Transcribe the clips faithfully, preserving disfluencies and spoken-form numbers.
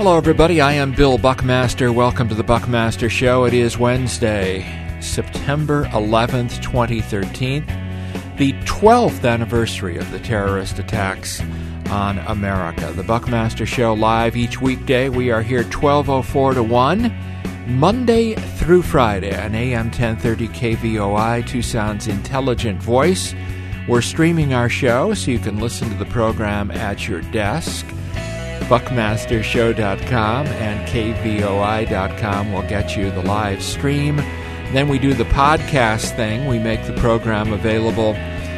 Hello, everybody. I am Bill Buckmaster. Welcome to the Buckmaster Show. It is Wednesday, September eleventh, twenty thirteen, the twelfth anniversary of the terrorist attacks on America. The Buckmaster Show live each weekday. We are here twelve oh four to one, Monday through Friday on A M ten thirty K V O I, Tucson's intelligent voice. We're streaming our show so you can listen to the program at your desk. buckmaster show dot com and K V O I dot com will get you the live stream. Then we do the podcast thing. We make the program available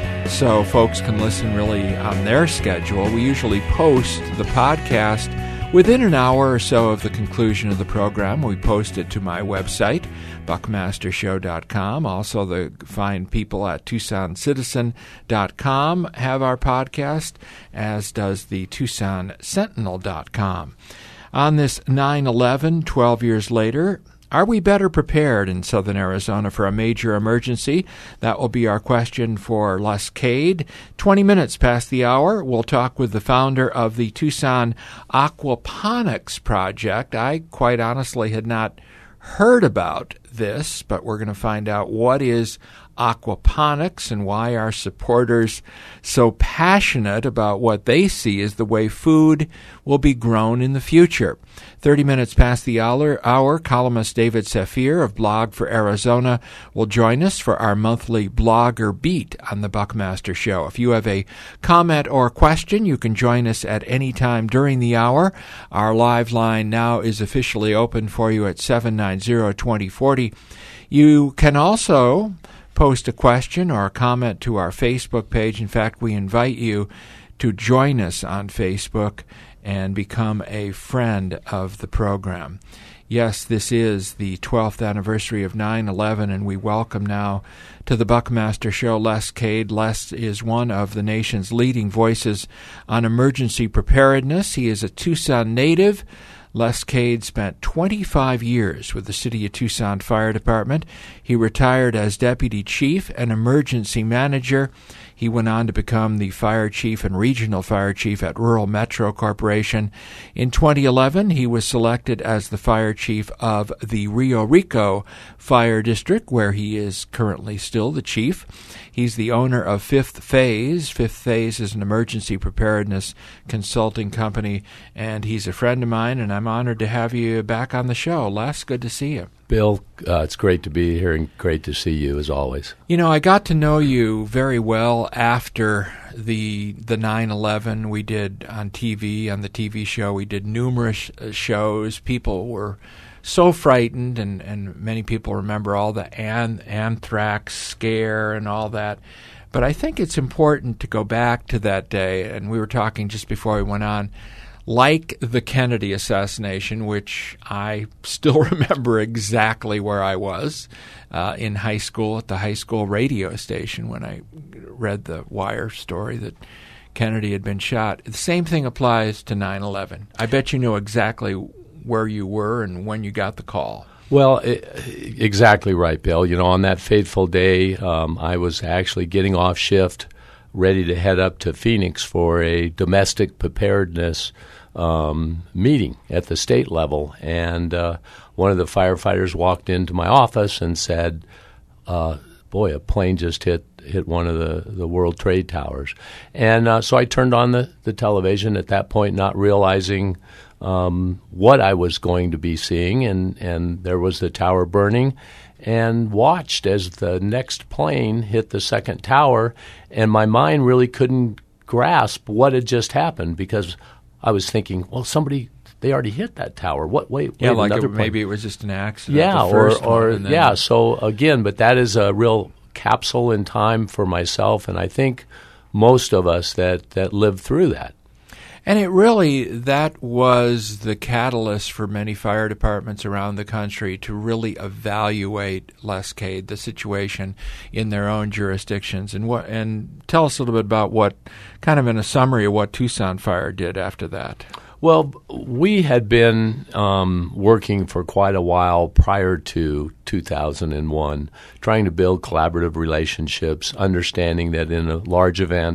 so folks can listen really on their schedule. We usually post the podcast within an hour or so of the conclusion of the program. We post it to my website, buckmaster show dot com. Also, the fine people at tucson citizen dot com have our podcast, as does the tucson sentinel dot com. On this nine eleven, twelve years later, are we better prepared in southern Arizona for a major emergency? That will be our question for Les Cade. twenty minutes past the hour, we'll talk with the founder of the Tucson Aquaponics Project. I quite honestly had not heard about this, but we're going to find out what is aquaponics and why our supporters so passionate about what they see as the way food will be grown in the future. thirty minutes past the hour, hour columnist David Saphir of Blog for Arizona will join us for our monthly Blogger Beat on the Buckmaster Show. If you have a comment or question, you can join us at any time during the hour. Our live line now is officially open for you at seven nine zero, two zero four zero. You can also post a question or a comment to our Facebook page. In fact, we invite you to join us on Facebook and become a friend of the program. Yes, this is the twelfth anniversary of nine eleven, and we welcome now to the Buckmaster Show Les Cade. Les is one of the nation's leading voices on emergency preparedness. He is a Tucson native. Les Cade spent twenty-five years with the City of Tucson Fire Department. He retired as Deputy Chief and Emergency Manager. He went on to become the Fire Chief and Regional Fire Chief at Rural Metro Corporation. In twenty eleven, he was selected as the Fire Chief of the Rio Rico Fire District, where he is currently still the Chief. He's the owner of Fifth Phase. Fifth Phase is an emergency preparedness consulting company, and he's a friend of mine, and I'm honored to have you back on the show. Les, good to see you. Bill, uh, it's great to be here and great to see you as always. You know, I got to know you very well after the the nine eleven. We did on T V, on the T V show, we did numerous uh, shows. People were so frightened, and, and many people remember all the an- anthrax scare and all that. But I think it's important to go back to that day, and we were talking just before we went on, like the Kennedy assassination, which I still remember exactly where I was uh, in high school at the high school radio station when I read the Wire story that Kennedy had been shot. The same thing applies to nine eleven. I bet you know exactly where you were and when you got the call. Well, it, exactly right, Bill. You know, on that fateful day, um, I was actually getting off shift, ready to head up to Phoenix for a domestic preparedness um, meeting at the state level. And uh, one of the firefighters walked into my office and said, uh, boy, a plane just hit hit one of the, the World Trade Towers. And uh, so I turned on the, the television at that point, not realizing um, what I was going to be seeing. And, and there was the tower burning, and watched as the next plane hit the second tower, and my mind really couldn't grasp what had just happened because I was thinking, well, somebody, they already hit that tower. What? Wait, yeah, wait, like another it, plane. maybe it was just an accident. Yeah, the first or, or one, and then yeah. So again, but that is a real capsule in time for myself, and I think most of us that that lived through that. And it really, that was the catalyst for many fire departments around the country to really evaluate, Les Cade, the situation in their own jurisdictions. And what? And tell us a little bit about what, kind of in a summary of what Tucson Fire did after that. Well, we had been um, working for quite a while prior to two thousand one, trying to build collaborative relationships, understanding that in a large event,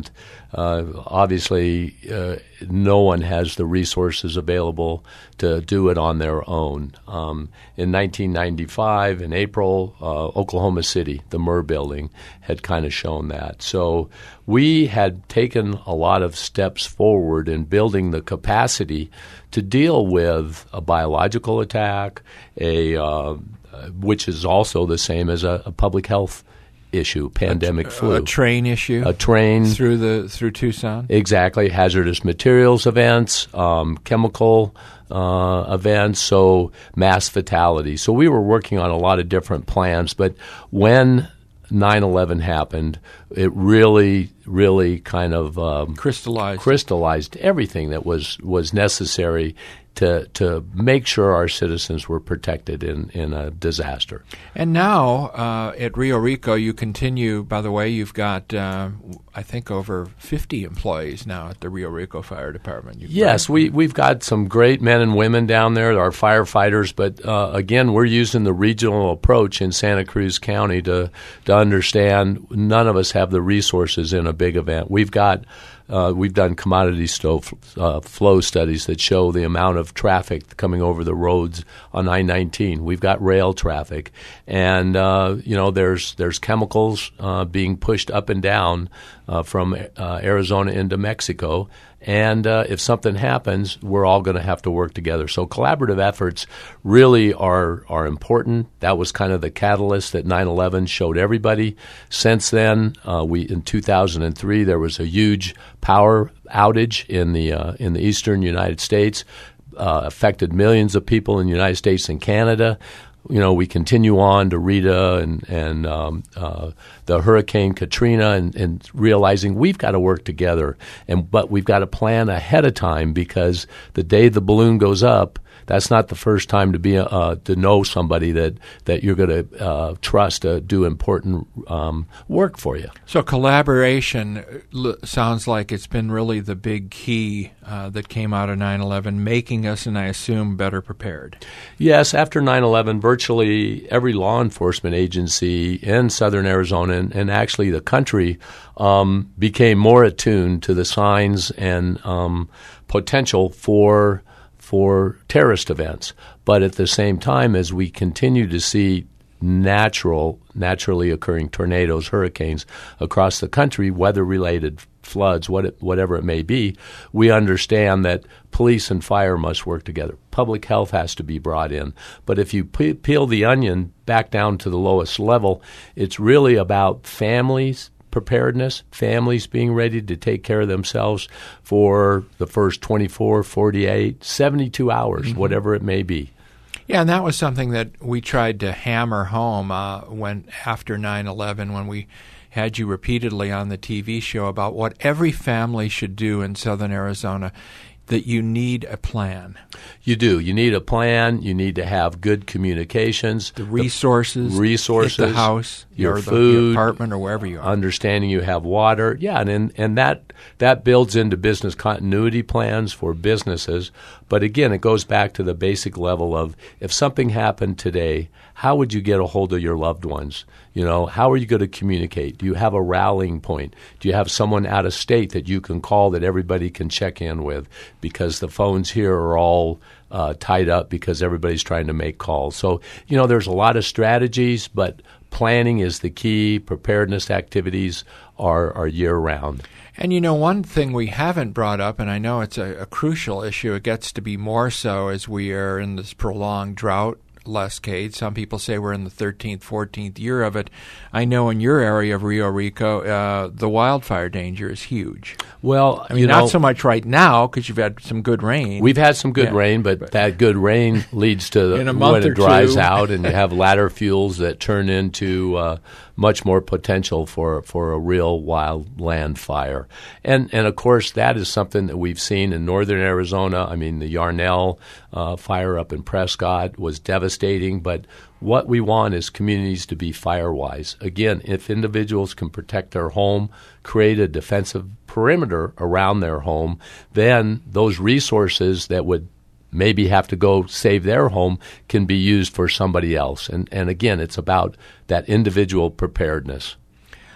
uh, obviously uh, no one has the resources available to do it on their own. Um, in nineteen ninety-five, in April, uh, Oklahoma City, the Murr Building, had kind of shown that. So we had taken a lot of steps forward in building the capacity to deal with a biological attack, a uh, which is also the same as a, a public health issue, pandemic a, flu. A train issue? A train. Through the through Tucson? Exactly. Hazardous materials events, um, chemical uh, events, so mass fatality. So we were working on a lot of different plans, but when nine eleven happened, it really, really kind of um, crystallized crystallized everything that was, was necessary to to make sure our citizens were protected in, in a disaster. And now uh, at Rio Rico, you continue, by the way, you've got, uh, I think, over fifty employees now at the Rio Rico Fire Department. You've yes, we, we've got some great men and women down there, our firefighters, but uh, again, we're using the regional approach in Santa Cruz County to, to understand none of us have the resources in a big event. We've got Uh, we've done commodity stove, uh, flow studies that show the amount of traffic coming over the roads on I nineteen. We've got rail traffic, and uh, you know there's there's chemicals uh, being pushed up and down uh, from uh, Arizona into Mexico. And uh, if something happens, we're all going to have to work together. So collaborative efforts really are are important. That was kind of the catalyst that nine eleven showed everybody. Since then, uh, we in two thousand three there was a huge power outage in the uh, in the eastern United States, uh, affected millions of people in the United States and Canada. You know, we continue on to Rita and, and um, uh, the Hurricane Katrina and, and realizing we've got to work together. And but we've got to plan ahead of time because the day the balloon goes up, that's not the first time to be uh, to know somebody that, that you're going to uh, trust to do important um, work for you. So collaboration l- sounds like it's been really the big key uh, that came out of nine eleven, making us, and I assume, better prepared. Yes, after nine eleven, virtually every law enforcement agency in southern Arizona and, and actually the country um, became more attuned to the signs and um, potential for for terrorist events. But at the same time, as we continue to see natural, naturally occurring tornadoes, hurricanes across the country, weather-related floods, what it, whatever it may be, we understand that police and fire must work together. Public health has to be brought in. But if you pe- peel the onion back down to the lowest level, it's really about families, preparedness, families being ready to take care of themselves for the first twenty-four, forty-eight, seventy-two hours, mm-hmm. whatever it may be. Yeah, and that was something that we tried to hammer home uh, when after nine eleven, when we had you repeatedly on the T V show about what every family should do in southern Arizona, that you need a plan. You do. You need a plan. You need to have good communications. The resources. The resources. The house. Your or food. The apartment or wherever you are. Understanding you have water. Yeah, and and that that builds into business continuity plans for businesses. But again, it goes back to the basic level of if something happened today, how would you get a hold of your loved ones? You know, how are you going to communicate? Do you have a rallying point? Do you have someone out of state that you can call that everybody can check in with? Because the phones here are all uh, tied up because everybody's trying to make calls. So, you know, there's a lot of strategies, but planning is the key. Preparedness activities are, are year-round. And, you know, one thing we haven't brought up, and I know it's a, a crucial issue, it gets to be more so as we are in this prolonged drought, Les Cade. Some people say we're in the thirteenth, fourteenth year of it. I know in your area of Rio Rico, uh, the wildfire danger is huge. Well, I mean, you know, not so much right now because you've had some good rain. We've had some good yeah. rain, but, but that good rain leads to in a month when or it dries two. out, and you have ladder fuels that turn into uh, much more potential for for a real wild land fire. And and of course, that is something that we've seen in northern Arizona. I mean, the Yarnell uh, fire up in Prescott was devastating, but what we want is communities to be fire-wise. Again, if individuals can protect their home, create a defensive perimeter around their home, then those resources that would maybe have to go save their home can be used for somebody else. And, and again, it's about that individual preparedness.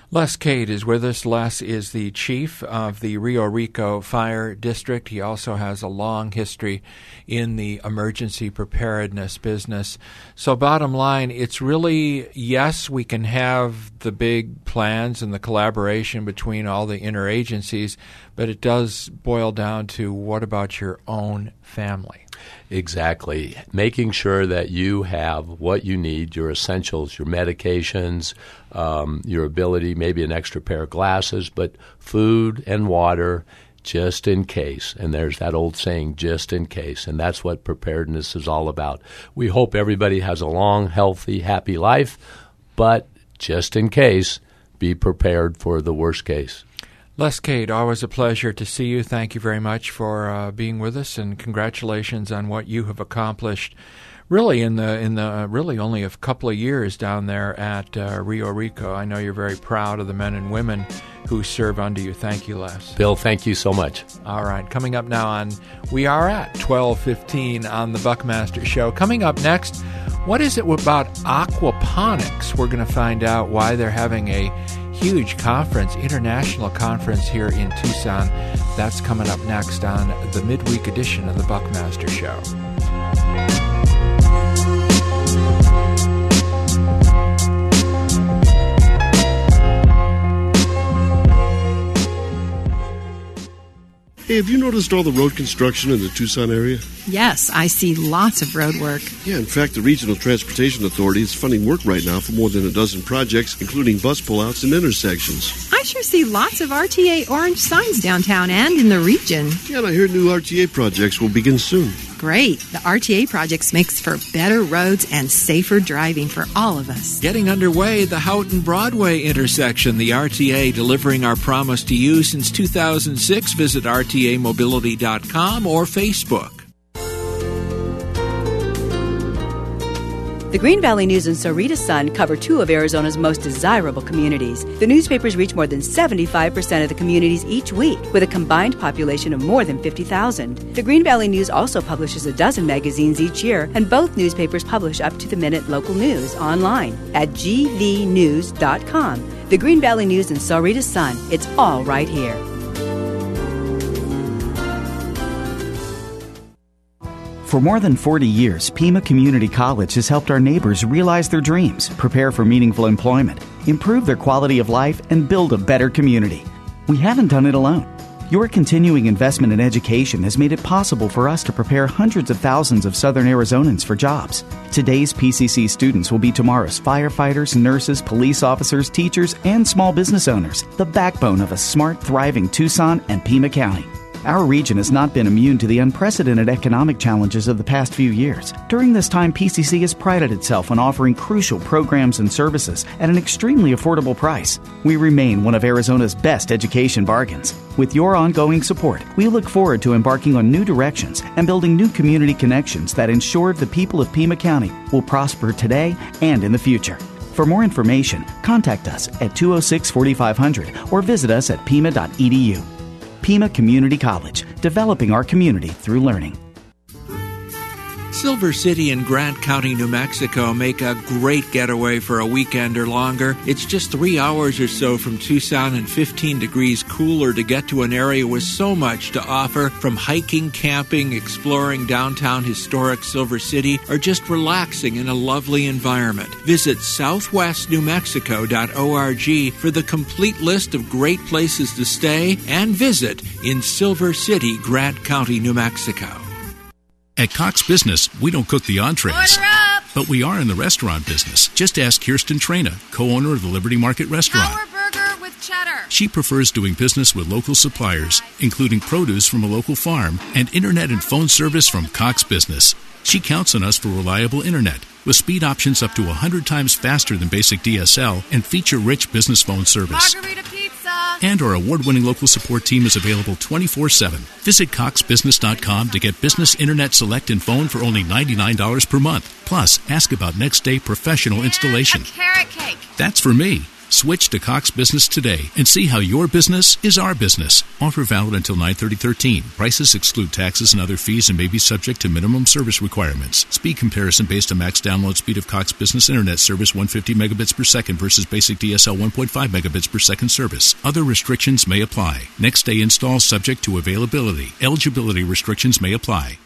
Les Cade is with us. Les is the chief of the Rio Rico Fire District. He also has a long history in the emergency preparedness business. So bottom line, it's really, yes, we can have the big plans and the collaboration between all the interagencies, but it does boil down to what about your own family? Exactly. Making sure that you have what you need, your essentials, your medications, um, your ability, maybe an extra pair of glasses, but food and water just in case. And there's that old saying, just in case. And that's what preparedness is all about. We hope everybody has a long, healthy, happy life, but just in case, be prepared for the worst case. Les Cade, always a pleasure to see you. Thank you very much for uh, being with us, and congratulations on what you have accomplished. Really, in the in the uh, really only a couple of years down there at uh, Rio Rico. I know you're very proud of the men and women who serve under you. Thank you, Les. Bill, thank you so much. All right, coming up now on we are at twelve fifteen on the Buckmaster Show. Coming up next, what is it about aquaponics? We're going to find out why they're having a huge conference, international conference here in Tucson. That's coming up next on the midweek edition of the Buckmaster Show. Hey, have you noticed all the road construction in the Tucson area? Yes, I see lots of road work. Yeah, in fact, the Regional Transportation Authority is funding work right now for more than a dozen projects, including bus pullouts and intersections. I sure see lots of R T A orange signs downtown and in the region. Yeah, and I hear new R T A projects will begin soon. Great. The R T A projects makes for better roads and safer driving for all of us. Getting underway, the Houghton Broadway intersection, the R T A delivering our promise to you since two thousand six. Visit R T A mobility dot com or Facebook. The Green Valley News and Sahuarita Sun cover two of Arizona's most desirable communities. The newspapers reach more than seventy-five percent of the communities each week, with a combined population of more than fifty thousand. The Green Valley News also publishes a dozen magazines each year, and both newspapers publish up-to-the-minute local news online at g v news dot com. The Green Valley News and Sahuarita Sun, it's all right here. For more than forty years, Pima Community College has helped our neighbors realize their dreams, prepare for meaningful employment, improve their quality of life, and build a better community. We haven't done it alone. Your continuing investment in education has made it possible for us to prepare hundreds of thousands of Southern Arizonans for jobs. Today's P C C students will be tomorrow's firefighters, nurses, police officers, teachers, and small business owners, the backbone of a smart, thriving Tucson and Pima County. Our region has not been immune to the unprecedented economic challenges of the past few years. During this time, P C C has prided itself on offering crucial programs and services at an extremely affordable price. We remain one of Arizona's best education bargains. With your ongoing support, we look forward to embarking on new directions and building new community connections that ensure the people of Pima County will prosper today and in the future. For more information, contact us at two oh six, forty-five hundred or visit us at pima dot e d u. Pima Community College, developing our community through learning. Silver City and Grant County, New Mexico make a great getaway for a weekend or longer. It's just three hours or so from Tucson and fifteen degrees cooler to get to an area with so much to offer, from hiking, camping, exploring downtown historic Silver City, or just relaxing in a lovely environment. Visit southwest new mexico dot org for the complete list of great places to stay and visit in Silver City, Grant County, New Mexico. At Cox Business, we don't cook the entrees, Order up! but we are in the restaurant business. Just ask Kirsten Trena, co-owner of the Liberty Market Restaurant. Power burger with cheddar. She prefers doing business with local suppliers, including produce from a local farm and internet and phone service from Cox Business. She counts on us for reliable internet, with speed options up to one hundred times faster than basic D S L and feature-rich business phone service. Margarita pizza. And our award-winning local support team is available twenty-four seven. Visit cox business dot com to get business internet select and phone for only ninety-nine dollars per month. Plus, ask about next-day professional installation. A carrot cake. That's for me. Switch to Cox Business today and see how your business is our business. Offer valid until nine thirty thirteen. Prices exclude taxes and other fees and may be subject to minimum service requirements. Speed comparison based on max download speed of Cox Business Internet service one hundred fifty megabits per second versus basic D S L one point five megabits per second service. Other restrictions may apply. Next day install subject to availability. Eligibility restrictions may apply.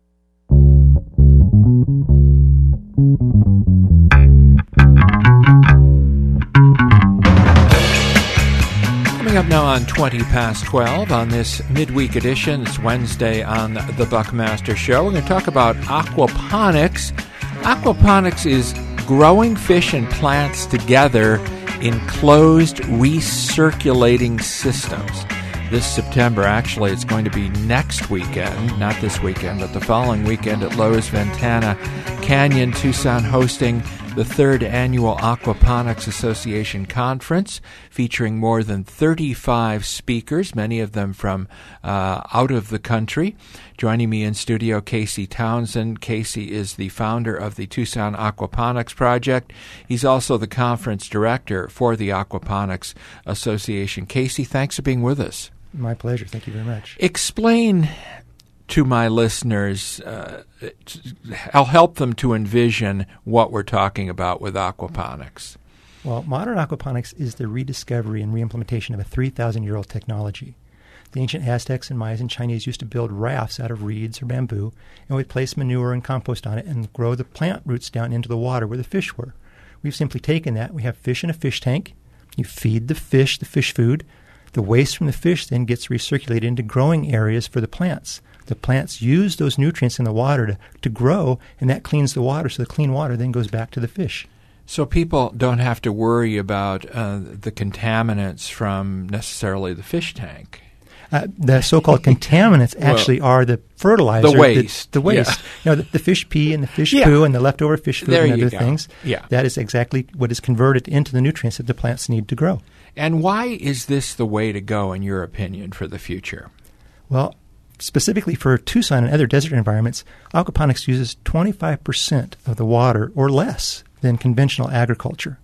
Coming up now on twenty past twelve on this midweek edition. It's Wednesday on the Buckmaster Show. We're going to talk about aquaponics. Aquaponics is growing fish and plants together in closed recirculating systems. This September, actually, it's going to be next weekend, not this weekend, but the following weekend at Lowe's Ventana Canyon, Tucson, hosting the third annual Aquaponics Association Conference, featuring more than thirty-five speakers, many of them from uh, out of the country. Joining me in studio, Casey Townsend. Casey is the founder of the Tucson Aquaponics Project. He's also the conference director for the Aquaponics Association. Casey, thanks for being with us. My pleasure. Thank you very much. Explain to my listeners, uh, I'll help them to envision what we're talking about with aquaponics. Well, modern aquaponics is the rediscovery and reimplementation of a three thousand year old technology. The ancient Aztecs and Mayas and Chinese used to build rafts out of reeds or bamboo and would place manure and compost on it and grow the plant roots down into the water where the fish were. We've simply taken that. We have fish in a fish tank. You feed the fish the fish food. The waste from the fish then gets recirculated into growing areas for the plants. The plants use those nutrients in the water to, to grow, and that cleans the water, so the clean water then goes back to the fish. So people don't have to worry about uh, the contaminants from necessarily the fish tank. Uh, the so-called contaminants actually well, are the fertilizer. The waste. The, the waste. Yeah. You know, the, the fish pee and the fish yeah. poo and the leftover fish food there and other go. things. Yeah. That is exactly what is converted into the nutrients that the plants need to grow. And why is this the way to go, in your opinion, for the future? Well, specifically for Tucson and other desert environments, aquaponics uses twenty-five percent of the water or less than conventional agriculture.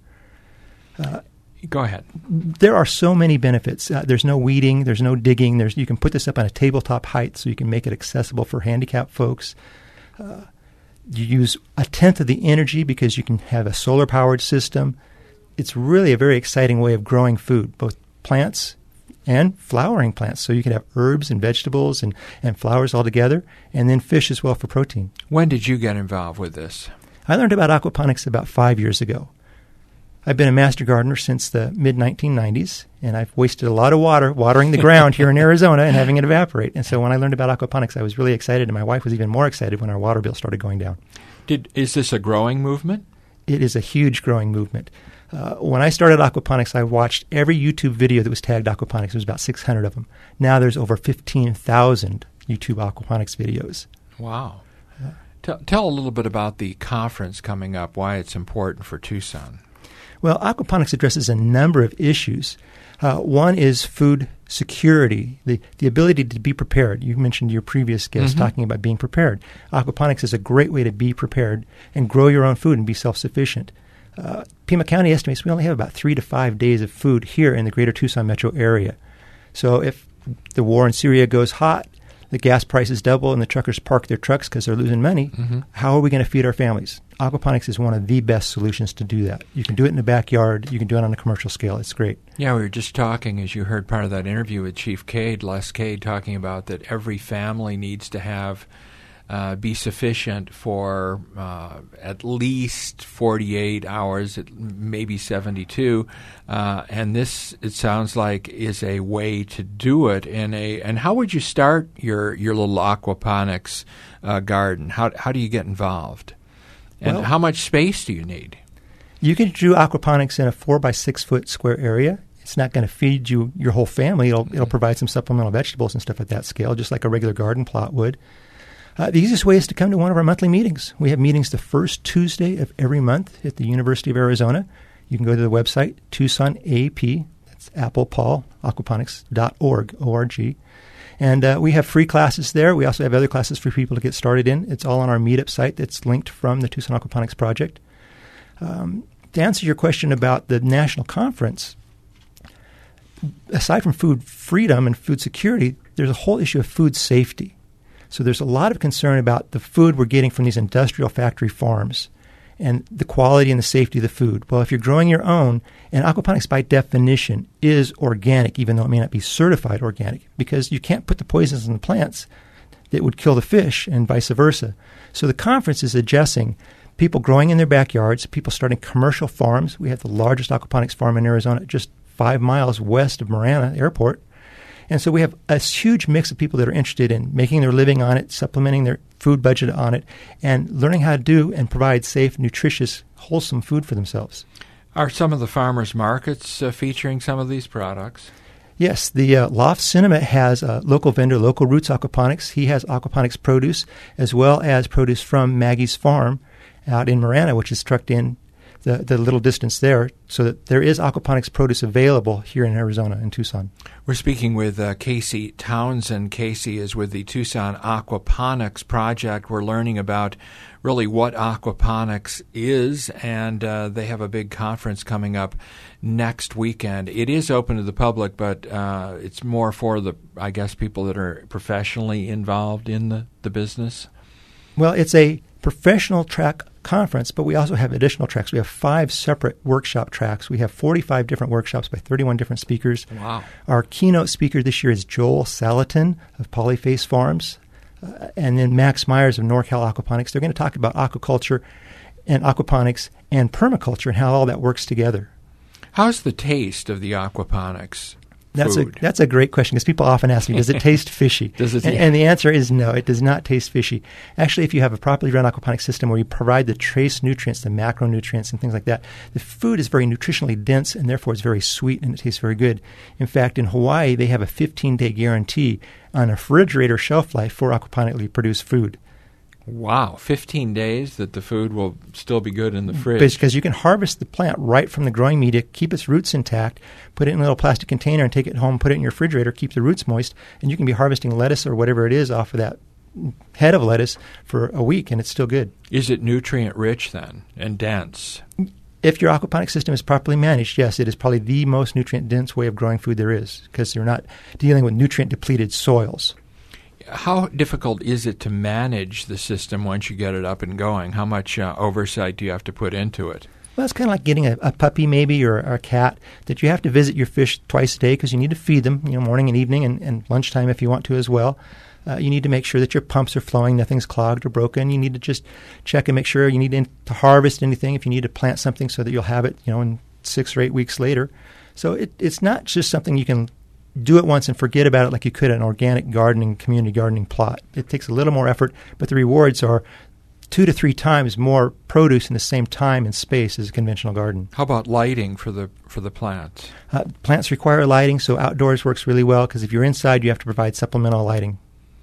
Uh, Go ahead. There are so many benefits. Uh, there's no weeding. There's no digging. There's You can put this up on a tabletop height so you can make it accessible for handicapped folks. Uh, you use a tenth of the energy because you can have a solar-powered system. It's really a very exciting way of growing food, both plants and flowering plants. So you can have herbs and vegetables and, and flowers all together, and then fish as well for protein. When did you get involved with this? I learned about aquaponics about five years ago. I've been a master gardener since the mid nineteen nineties, and I've wasted a lot of water watering the ground here in Arizona and having it evaporate. And so when I learned about aquaponics, I was really excited, and my wife was even more excited when our water bill started going down. Did Is this a growing movement? It is a huge growing movement. Uh, when I started aquaponics, I watched every YouTube video that was tagged aquaponics. There was about six hundred of them. Now there's over fifteen thousand YouTube aquaponics videos. Wow. Uh, tell, tell a little bit about the conference coming up, why it's important for Tucson. Well, aquaponics addresses a number of issues. Uh, one is food security, the, the ability to be prepared. You mentioned your previous guest mm-hmm. talking about being prepared. Aquaponics is a great way to be prepared and grow your own food and be self-sufficient. Uh, Pima County estimates we only have about three to five days of food here in the greater Tucson metro area. So if the war in Syria goes hot, the gas prices double, and the truckers park their trucks because they're losing money, mm-hmm. how are we going to feed our families? Aquaponics is one of the best solutions to do that. You can do it in the backyard. You can do it on a commercial scale. It's great. Yeah, we were just talking, as you heard part of that interview with Chief Cade, Les Cade, talking about that every family needs to have Uh, be sufficient for uh, at least forty-eight hours, maybe seventy-two, uh, and this, it sounds like, is a way to do it. In a and how would you start your your little aquaponics uh, garden? How how do you get involved, and well, how much space do you need? You can do aquaponics in a four by six foot square area. It's not going to feed you your whole family. It'll it'll provide some supplemental vegetables and stuff at that scale, just like a regular garden plot would. Uh, the easiest way is to come to one of our monthly meetings. We have meetings the first Tuesday of every month at the University of Arizona. You can go to the website, Tucson A P, that's Apple Paul, aquaponics dot org, O R G. And uh, we have free classes there. We also have other classes for people to get started in. It's all on our meetup site that's linked from the Tucson Aquaponics Project. Um, to answer your question about the national conference, aside from food freedom and food security, there's a whole issue of food safety. So there's a lot of concern about the food we're getting from these industrial factory farms and the quality and the safety of the food. Well, if you're growing your own, and aquaponics by definition is organic, even though it may not be certified organic, because you can't put the poisons in the plants that would kill the fish and vice versa. So the conference is addressing people growing in their backyards, people starting commercial farms. We have the largest aquaponics farm in Arizona, just five miles west of Marana Airport. And so we have a huge mix of people that are interested in making their living on it, supplementing their food budget on it, and learning how to do and provide safe, nutritious, wholesome food for themselves. Are some of the farmers' markets uh, featuring some of these products? Yes, the uh, Loft Cinema has a local vendor, Local Roots Aquaponics. He has aquaponics produce as well as produce from Maggie's Farm out in Marana, which is trucked in the, the little distance there, so that there is aquaponics produce available here in Arizona, in Tucson. We're speaking with uh, Casey Townsend. Casey is with the Tucson Aquaponics Project. We're learning about really what aquaponics is, and uh, they have a big conference coming up next weekend. It is open to the public, but uh, it's more for the, I guess, people that are professionally involved in the, the business. Well, it's a professional track conference, but we also have additional tracks. We have five separate workshop tracks. We have forty-five different workshops by thirty-one different speakers. Wow. Our keynote speaker this year is Joel Salatin of Polyface Farms, uh, and then Max Myers of NorCal Aquaponics. They're going to talk about aquaculture and aquaponics and permaculture and how all that works together. How's the taste of the aquaponics That's food? a that's a great question, because people often ask me, does it taste fishy? Does it, and, yeah. and the answer is no, it does not taste fishy. Actually, if you have a properly run aquaponics system where you provide the trace nutrients, the macronutrients and things like that, the food is very nutritionally dense, and therefore it's very sweet and it tastes very good. In fact, in Hawaii, they have a fifteen-day guarantee on a refrigerator shelf life for aquaponically produced food. Wow, fifteen days that the food will still be good in the fridge. Because you can harvest the plant right from the growing media, keep its roots intact, put it in a little plastic container and take it home, put it in your refrigerator, keep the roots moist, and you can be harvesting lettuce or whatever it is off of that head of lettuce for a week, and it's still good. Is it nutrient-rich then and dense? If your aquaponic system is properly managed, yes, it is probably the most nutrient-dense way of growing food there is, because you're not dealing with nutrient-depleted soils. How difficult is it to manage the system once you get it up and going? How much uh, oversight do you have to put into it? Well, it's kind of like getting a, a puppy maybe or, or a cat, that you have to visit your fish twice a day because you need to feed them, you know, morning and evening and, and lunchtime if you want to as well. Uh, you need to make sure that your pumps are flowing, nothing's clogged or broken. You need to just check and make sure. You need to, to harvest anything if you need to plant something so that you'll have it, you know, in six or eight weeks later. So it, it's not just something you can do it once and forget about it like you could an organic gardening, community gardening plot. It takes a little more effort, but the rewards are two to three times more produce in the same time and space as a conventional garden. How about lighting for the for the plants? Uh, plants require lighting, so outdoors works really well, because if you're inside, you have to provide supplemental lighting.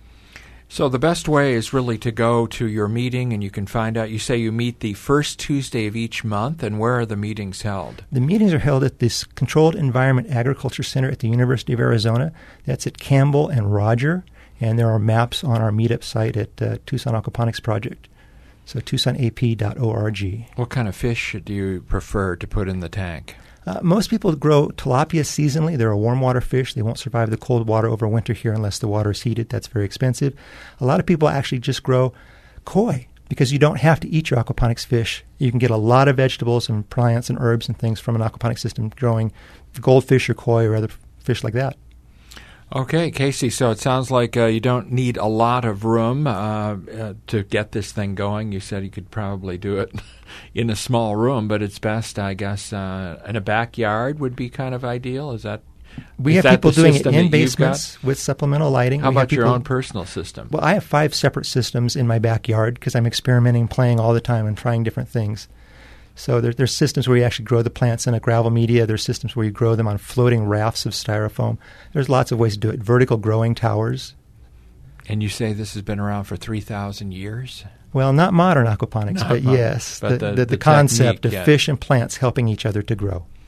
So the best way is really to go to your meeting, and you can find out. You say you meet the first Tuesday of each month, and where are the meetings held? The meetings are held at this Controlled Environment Agriculture Center at the University of Arizona. That's at Campbell and Roger, and there are maps on our meetup site at uh, Tucson Aquaponics Project. So tucson a p dot org. What kind of fish do you prefer to put in the tank? Uh, most people grow tilapia seasonally. They're a warm water fish. They won't survive the cold water over winter here unless the water is heated. That's very expensive. A lot of people actually just grow koi because you don't have to eat your aquaponics fish. You can get a lot of vegetables and plants and herbs and things from an aquaponics system growing goldfish or koi or other fish like that. Okay, Casey, so it sounds like uh, you don't need a lot of room uh, uh, to get this thing going. You said you could probably do it in a small room, but it's best, I guess, uh, in a backyard would be kind of ideal. Is that We is have that people the doing it system in that you've basements with supplemental lighting. How We about have your people- own personal system? Well, I have five separate systems in my backyard because I'm experimenting, playing all the time, and trying different things. So there, there's systems where you actually grow the plants in a gravel media. There's systems where you grow them on floating rafts of styrofoam. There's lots of ways to do it. Vertical growing towers. And you say this has been around for three thousand years? Well, not modern aquaponics, Not but modern, yes, but the, the- the, the, the concept technique, of yeah. fish and plants helping each other to grow.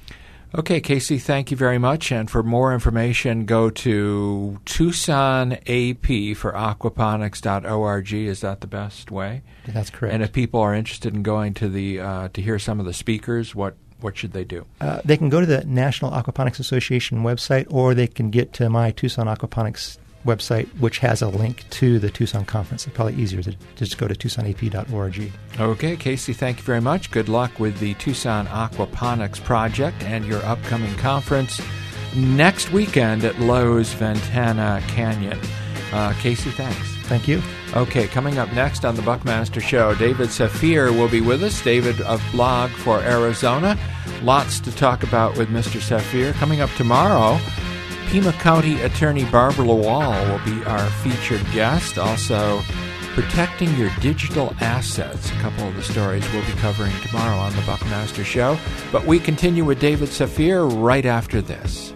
Okay, Casey, thank you very much. And for more information, go to Tucson A P for aquaponics dot org. Is that the best way? That's correct. And if people are interested in going to the uh, to hear some of the speakers, what, what should they do? Uh, they can go to the National Aquaponics Association website, or they can get to my Tucson Aquaponics website, which has a link to the Tucson conference. It's probably easier to just go to tucson a p dot org. Okay, Casey, thank you very much. Good luck with the Tucson Aquaponics project and your upcoming conference next weekend at Lowe's Ventana Canyon. Uh, Casey, thanks. Thank you. Okay, coming up next on the Buckmaster Show, David Saphir will be with us, David of Blog for Arizona. Lots to talk about with Mister Saphir. Coming up tomorrow, Pima County Attorney Barbara Lawal will be our featured guest. Also, protecting your digital assets, a couple of the stories we'll be covering tomorrow on the Buckmaster Show. But we continue with David Saphir right after this.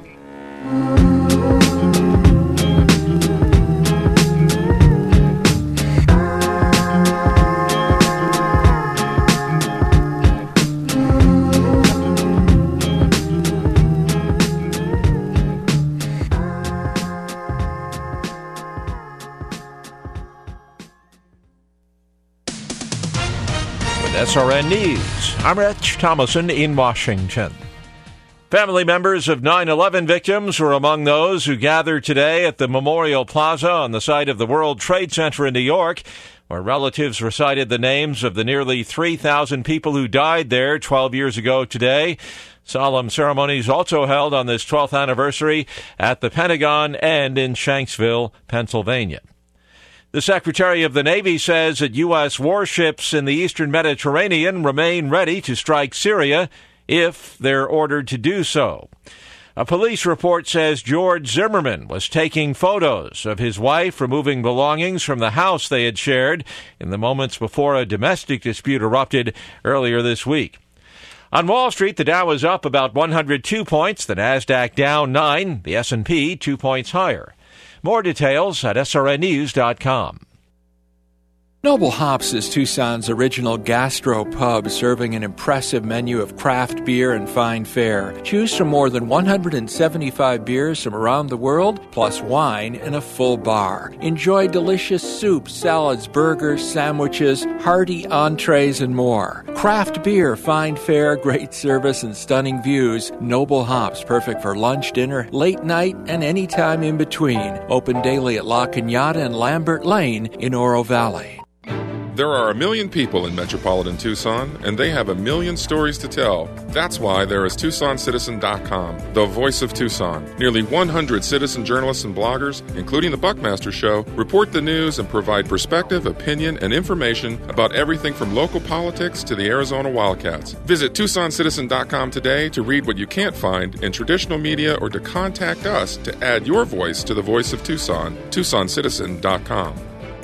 S R N News. I'm Rich Thomason in Washington. Family members of nine eleven victims were among those who gathered today at the Memorial Plaza on the site of the World Trade Center in New York, where relatives recited the names of the nearly three thousand people who died there twelve years ago today. Solemn ceremonies also held on this twelfth anniversary at the Pentagon and in Shanksville, Pennsylvania. The Secretary of the Navy says that U S warships in the eastern Mediterranean remain ready to strike Syria if they're ordered to do so. A police report says George Zimmerman was taking photos of his wife removing belongings from the house they had shared in the moments before a domestic dispute erupted earlier this week. On Wall Street, the Dow is up about one hundred two points, the Nasdaq down nine, the S and P two points higher. More details at S R N news dot com. Noble Hops is Tucson's original gastro pub, serving an impressive menu of craft beer and fine fare. Choose from more than one hundred seventy-five beers from around the world, plus wine and a full bar. Enjoy delicious soups, salads, burgers, sandwiches, hearty entrees, and more. Craft beer, fine fare, great service, and stunning views. Noble Hops, perfect for lunch, dinner, late night, and any time in between. Open daily at La Cañada and Lambert Lane in Oro Valley. There are a million people in metropolitan Tucson, and they have a million stories to tell. That's why there is Tucson Citizen dot com, the voice of Tucson. Nearly one hundred citizen journalists and bloggers, including the Buckmaster Show, report the news and provide perspective, opinion, and information about everything from local politics to the Arizona Wildcats. Visit Tucson Citizen dot com today to read what you can't find in traditional media or to contact us to add your voice to the voice of Tucson. Tucson Citizen dot com.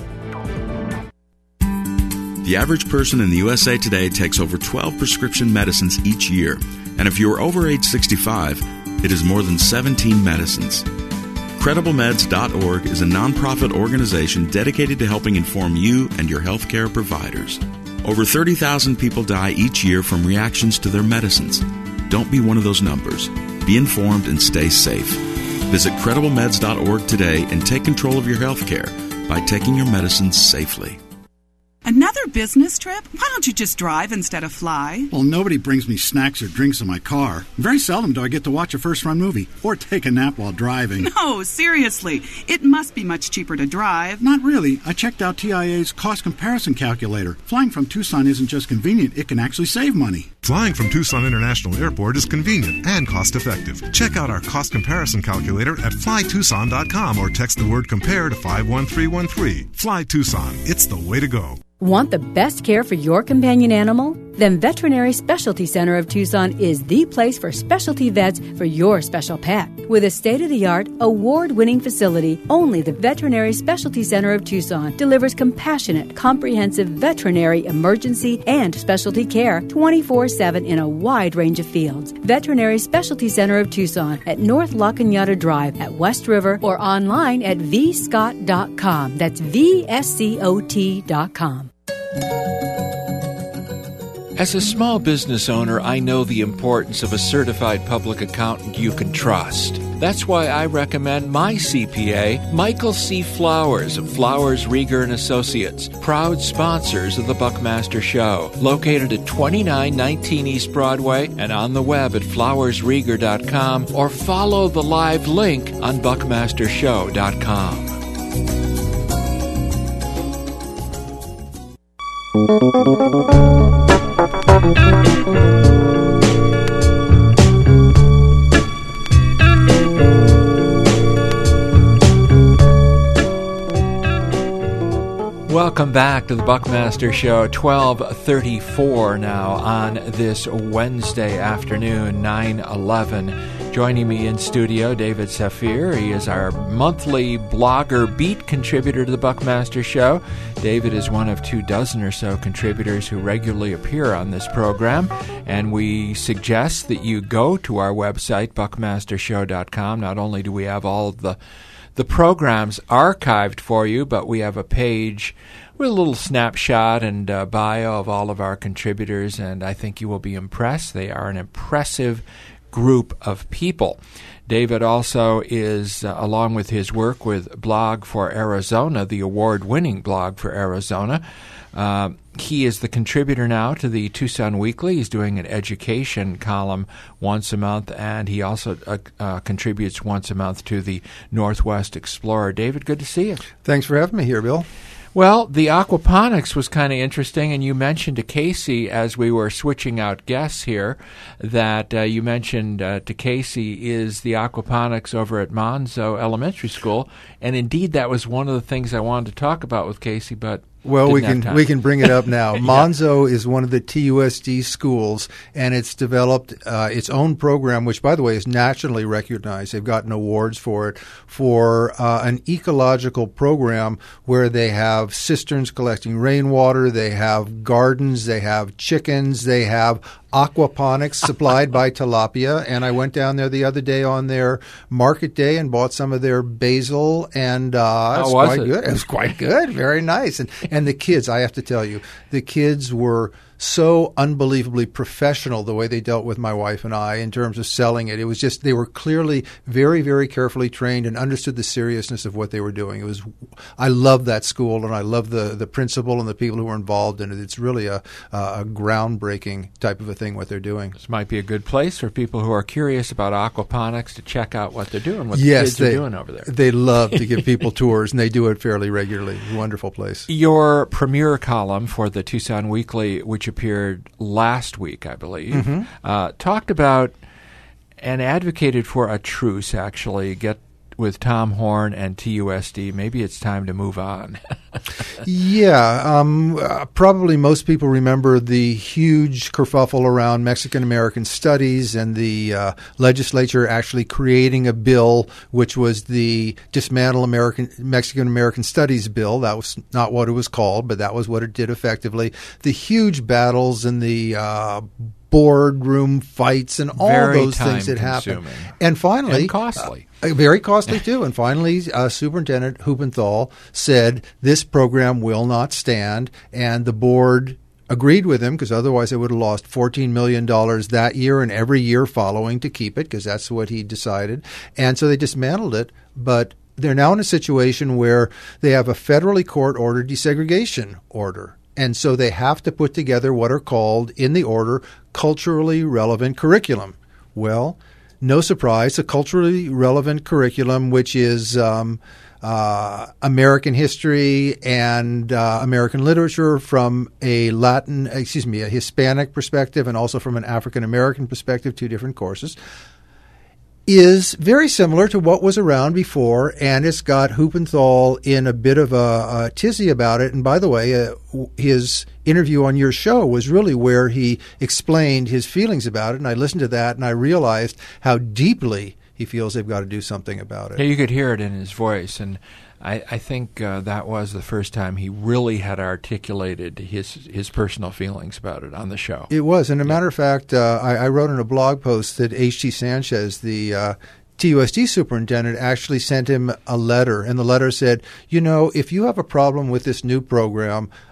The average person in the U S A today takes over twelve prescription medicines each year. And if you are over age sixty-five, it is more than seventeen medicines. Credible Meds dot org is a nonprofit organization dedicated to helping inform you and your healthcare providers. Over thirty thousand people die each year from reactions to their medicines. Don't be one of those numbers. Be informed and stay safe. Visit Credible Meds dot org today and take control of your healthcare by taking your medicines safely. Another business trip? Why don't you just drive instead of fly? Well, nobody brings me snacks or drinks in my car. Very seldom do I get to watch a first-run movie or take a nap while driving. No, seriously. It must be much cheaper to drive. Not really. I checked out T I A's cost comparison calculator. Flying from Tucson isn't just convenient, it can actually save money. Flying from Tucson International Airport is convenient and cost-effective. Check out our cost comparison calculator at fly tucson dot com or text the word COMPARE to five one three one three. Fly Tucson. It's the way to go. Want the best care for your companion animal? Then Veterinary Specialty Center of Tucson is the place for specialty vets for your special pet. With a state-of-the-art, award-winning facility, only the Veterinary Specialty Center of Tucson delivers compassionate, comprehensive veterinary emergency and specialty care twenty-four seven in a wide range of fields. Veterinary Specialty Center of Tucson at North La Cañada Drive at West River or online at v scott dot com. That's V S C O T dot com. As a small business owner, I know the importance of a certified public accountant you can trust. That's why I recommend my C P A, Michael C. Flowers of Flowers, Rieger and Associates, proud sponsors of the Buckmaster Show, located at twenty-nine nineteen East Broadway and on the web at flowers rieger dot com, or follow the live link on buckmaster show dot com. Welcome back to the Buckmaster Show, twelve thirty-four now on this Wednesday afternoon, nine eleven. Joining me in studio, David Safir. He is our monthly blogger beat contributor to the Buckmaster Show. David is one of two dozen or so contributors who regularly appear on this program, and we suggest that you go to our website, buckmaster show dot com. Not only do we have all of the the programs archived for you, but we have a page with a little snapshot and uh, bio of all of our contributors, and I think you will be impressed. They are an impressive group of people. David also is, uh, along with his work with Blog for Arizona, the award-winning Blog for Arizona, uh, he is the contributor now to the Tucson Weekly. He's doing an education column once a month, and he also uh, uh, contributes once a month to the Northwest Explorer. David, good to see you. Thanks for having me here, Bill. Well, the aquaponics was kind of interesting, and you mentioned to Casey as we were switching out guests here that uh, you mentioned uh, to Casey is the aquaponics over at Monzo Elementary School, and indeed that was one of the things I wanted to talk about with Casey, but Well, we Didn't can have we time. can bring it up now. Yeah. Monzo is one of the T U S D schools, and it's developed uh, its own program, which, by the way, is nationally recognized. They've gotten awards for it, for uh, an ecological program where they have cisterns collecting rainwater, they have gardens, they have chickens, they have aquaponics supplied by Tilapia. And I went down there the other day on their market day and bought some of their basil, and uh, How it was, was quite it? good. It was quite good, very nice. And and the kids, I have to tell you, the kids were so unbelievably professional the way they dealt with my wife and I in terms of selling it. It was just, they were clearly very, very carefully trained and understood the seriousness of what they were doing. It was, I love that school, and I love the, the principal and the people who were involved in it. It's really a, a groundbreaking type of a thing, what they're doing. This might be a good place for people who are curious about aquaponics to check out what they're doing, what the yes, kids they, are doing over there. They love to give people tours, and they do it fairly regularly. Wonderful place. Your premiere column for the Tucson Weekly, which appeared last week, I believe, Mhm. uh, talked about and advocated for a truce, actually, get with Tom Horn and T U S D. Maybe it's time to move on. Yeah, um, uh, probably most people remember the huge kerfuffle around Mexican-American studies and the uh, legislature actually creating a bill which was the Dismantle American Mexican-American Studies Bill. That was not what it was called, but that was what it did effectively. The huge battles and the uh, boardroom fights and all Very those things that happened. time-consuming. And finally... And costly. Uh, very costly, too. And finally, uh, Superintendent Huppenthal said this program will not stand, and the board agreed with him because otherwise they would have lost fourteen million dollars that year and every year following to keep it because that's what he decided. And so they dismantled it, but they're now in a situation where they have a federally court-ordered desegregation order. And so they have to put together what are called, in the order, culturally relevant curriculum. Well, no surprise, a culturally relevant curriculum, which is um, uh, American history and uh, American literature from a Latin, excuse me, a Hispanic perspective and also from an African American perspective, two different courses, is very similar to what was around before, and it's got Huppenthal in a bit of a, a tizzy about it. And by the way, uh, his interview on your show was really where he explained his feelings about it, and I listened to that, and I realized how deeply he feels they've got to do something about it. Yeah, you could hear it in his voice, and I, I think uh, that was the first time he really had articulated his his personal feelings about it on the show. It was. And a matter of fact, uh, I, I wrote in a blog post that H T Sanchez, the uh, T U S D superintendent, actually sent him a letter. And the letter said, you know, if you have a problem with this new program,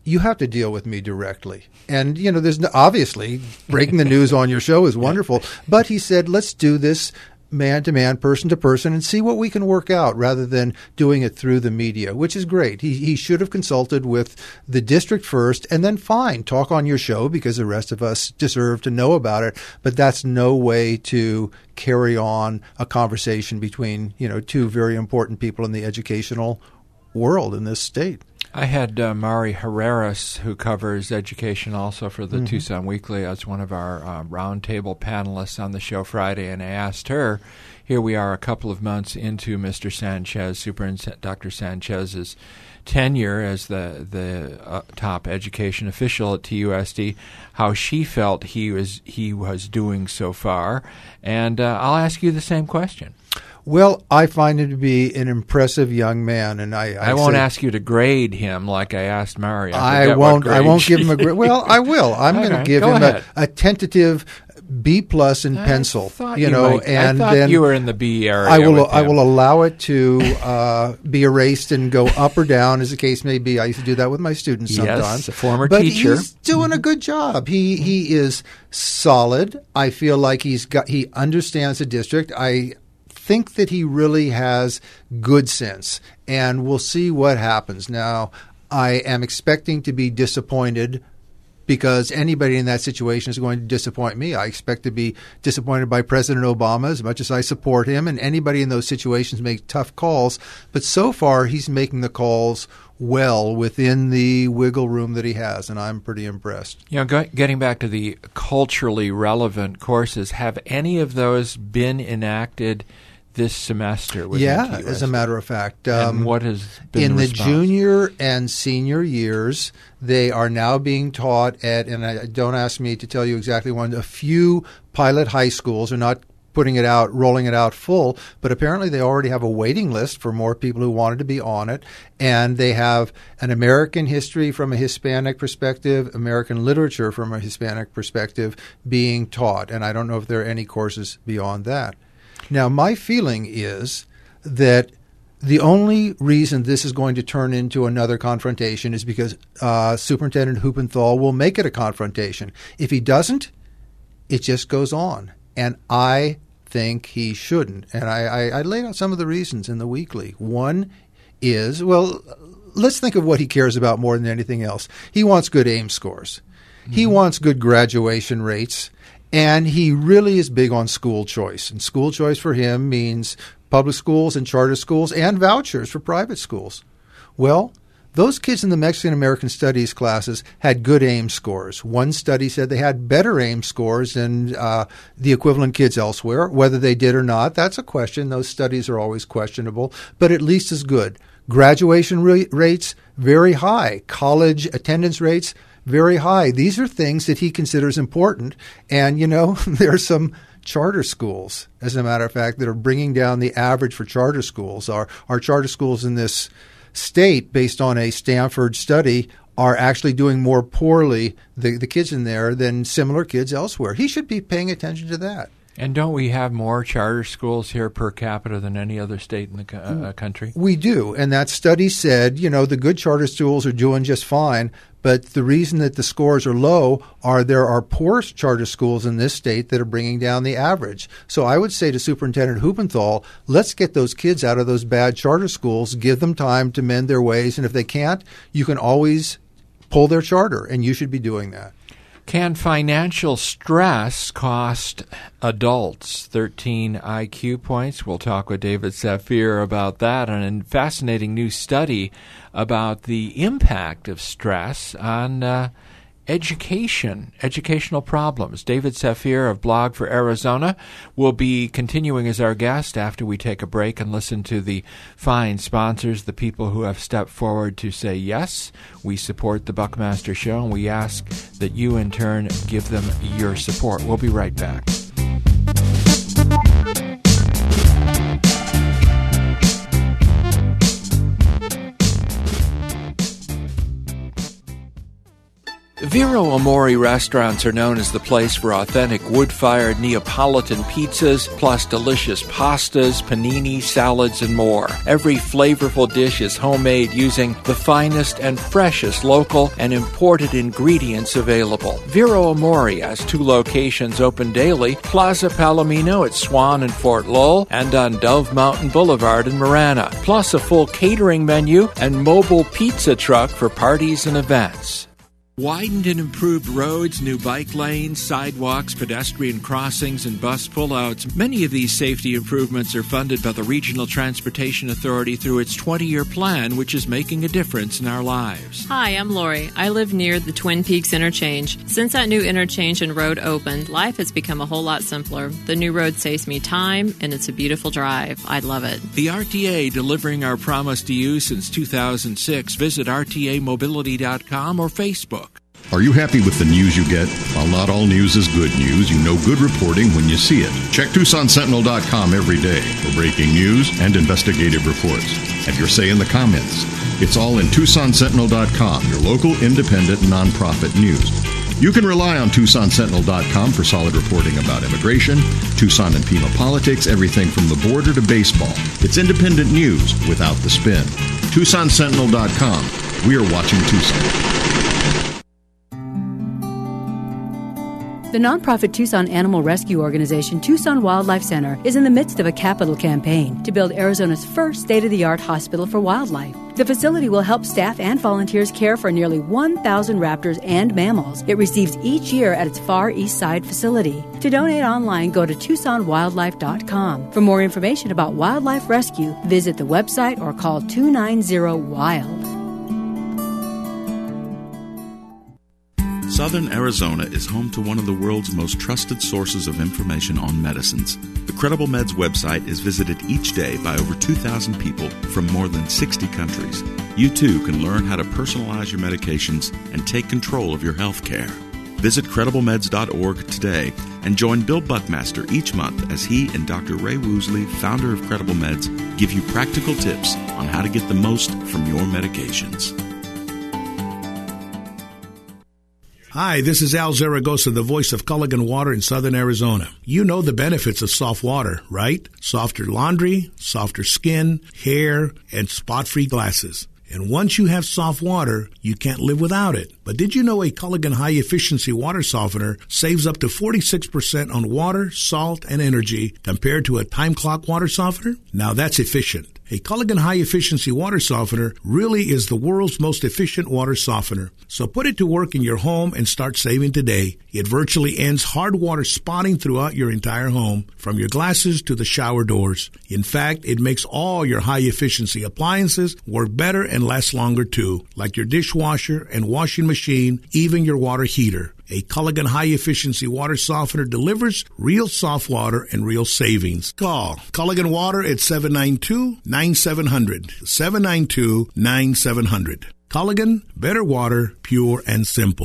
you have to deal with me directly. And, you know, there's no, obviously breaking the news on your show is wonderful. But he said, let's do this man-to-man, person-to-person, and see what we can work out rather than doing it through the media, which is great. He he should have consulted with the district first, and then fine, talk on your show because the rest of us deserve to know about it. But that's no way to carry on a conversation between, you know, two very important people in the educational world in this state. I had uh, Mari Herreras, who covers education also for the mm-hmm. Tucson Weekly, as one of our uh, roundtable panelists on the show Friday, and I asked her, here we are a couple of months into Mister Sanchez, Superintendent Doctor Sanchez's tenure as the, the uh, top education official at T U S D, how she felt he was, he was doing so far, and uh, I'll ask you the same question. Well, I find him to be an impressive young man, and I I, I won't say, ask you to grade him like I asked Mari. I, I won't. I won't give him a grade. Well, I will. I'm going to give Go him a, a tentative B plus in I pencil. thought You you know, might- I and thought then you were in the B area I will. with I him. will allow it to uh, be erased and go up or down as the case may be. I used to do that with my students Yes, sometimes. a former but teacher. he's doing a good job. He he is solid. I feel like he's got. He understands the district. I. think that he really has good sense, and we'll see what happens. Now, I am expecting to be disappointed because anybody in that situation is going to disappoint me. I expect to be disappointed by President Obama as much as I support him, and anybody in those situations make tough calls. But so far, he's making the calls well within the wiggle room that he has, and I'm pretty impressed. You know, go, getting back to the culturally relevant courses, have any of those been enacted this semester? Within Yeah, T U S D? as a matter of fact. And Um, what has been in the the, response? junior and senior years, they are now being taught at, and I, don't ask me to tell you exactly one, a few pilot high schools are not putting it out, rolling it out full, but apparently they already have a waiting list for more people who wanted to be on it, and they have an American history from a Hispanic perspective, American literature from a Hispanic perspective being taught, and I don't know if there are any courses beyond that. Now, my feeling is that the only reason this is going to turn into another confrontation is because uh, Superintendent Huppenthal will make it a confrontation. If he doesn't, it just goes on. And I think he shouldn't. And I, I, I laid out some of the reasons in the weekly. One is, well, let's think of what he cares about more than anything else. He wants good A I M S scores. Mm-hmm. He wants good graduation rates. And he really is big on school choice. And school choice for him means public schools and charter schools and vouchers for private schools. Well, those kids in the Mexican-American Studies classes had good A I M S scores. One study said they had better A I M S scores than uh, the equivalent kids elsewhere. Whether they did or not, that's a question. Those studies are always questionable, but at least as good. Graduation ra- rates, very high. College attendance rates, very high. These are things that he considers important. And, you know, there are some charter schools, as a matter of fact, that are bringing down the average for charter schools. Our, our charter schools in this state, based on a Stanford study, are actually doing more poorly, the, the kids in there, than similar kids elsewhere. He should be paying attention to that. And don't we have more charter schools here per capita than any other state in the co- uh, country? We do. And that study said, you know, the good charter schools are doing just fine. But the reason that the scores are low are there are poor charter schools in this state that are bringing down the average. So I would say to Superintendent Huppenthal, let's get those kids out of those bad charter schools, give them time to mend their ways. And if they can't, you can always pull their charter, and you should be doing that. Can financial stress cost adults thirteen I Q points? We'll talk with David Saphir about that, and a fascinating new study about the impact of stress on uh, education, educational problems. David Saphir of Blog for Arizona will be continuing as our guest after we take a break and listen to the fine sponsors, the people who have stepped forward to say, yes, we support the Buckmaster Show, and we ask that you in turn give them your support. We'll be right back. Vero Amore restaurants are known as the place for authentic wood-fired Neapolitan pizzas, plus delicious pastas, panini, salads, and more. Every flavorful dish is homemade using the finest and freshest local and imported ingredients available. Vero Amore has two locations open daily, Plaza Palomino at Swan and Fort Lowell, and on Dove Mountain Boulevard in Marana, plus a full catering menu and mobile pizza truck for parties and events. Widened and improved roads, new bike lanes, sidewalks, pedestrian crossings, and bus pullouts. Many of these safety improvements are funded by the Regional Transportation Authority through its twenty-year plan, which is making a difference in our lives. Hi, I'm Lori. I live near the Twin Peaks interchange. Since that new interchange and road opened, life has become a whole lot simpler. The new road saves me time, and it's a beautiful drive. I love it. The R T A, delivering our promise to you since two thousand six. Visit R T A mobility dot com or Facebook. Are you happy with the news you get? While not all news is good news, you know good reporting when you see it. Check Tucson Sentinel dot com every day for breaking news and investigative reports. Have your say in the comments. It's all in Tucson Sentinel dot com, your local independent nonprofit news. You can rely on Tucson Sentinel dot com for solid reporting about immigration, Tucson and Pima politics, everything from the border to baseball. It's independent news without the spin. Tucson Sentinel dot com. We are watching Tucson. The nonprofit Tucson Animal Rescue Organization, Tucson Wildlife Center, is in the midst of a capital campaign to build Arizona's first state-of-the-art hospital for wildlife. The facility will help staff and volunteers care for nearly one thousand raptors and mammals it receives each year at its Far East Side facility. To donate online, go to Tucson Wildlife dot com. For more information about wildlife rescue, visit the website or call two nine zero WILD. Southern Arizona is home to one of the world's most trusted sources of information on medicines. The Credible Meds website is visited each day by over two thousand people from more than sixty countries. You too can learn how to personalize your medications and take control of your health care. Visit credible meds dot org today and join Bill Buckmaster each month as he and Doctor Ray Woosley, founder of Credible Meds, give you practical tips on how to get the most from your medications. Hi, this is Al Zaragoza, the voice of Culligan Water in Southern Arizona. You know the benefits of soft water, right? Softer laundry, softer skin, hair, and spot-free glasses. And once you have soft water, you can't live without it. But did you know a Culligan high-efficiency water softener saves up to forty-six percent on water, salt, and energy compared to a time clock water softener? Now that's efficient. A Culligan high-efficiency water softener really is the world's most efficient water softener. So put it to work in your home and start saving today. It virtually ends hard water spotting throughout your entire home, from your glasses to the shower doors. In fact, it makes all your high-efficiency appliances work better and last longer too, like your dishwasher and washing machine, even your water heater. A Culligan high-efficiency water softener delivers real soft water and real savings. Call Culligan Water at seven nine two, nine seven zero zero, seven nine two, nine seven zero zero. Culligan, better water, pure and simple.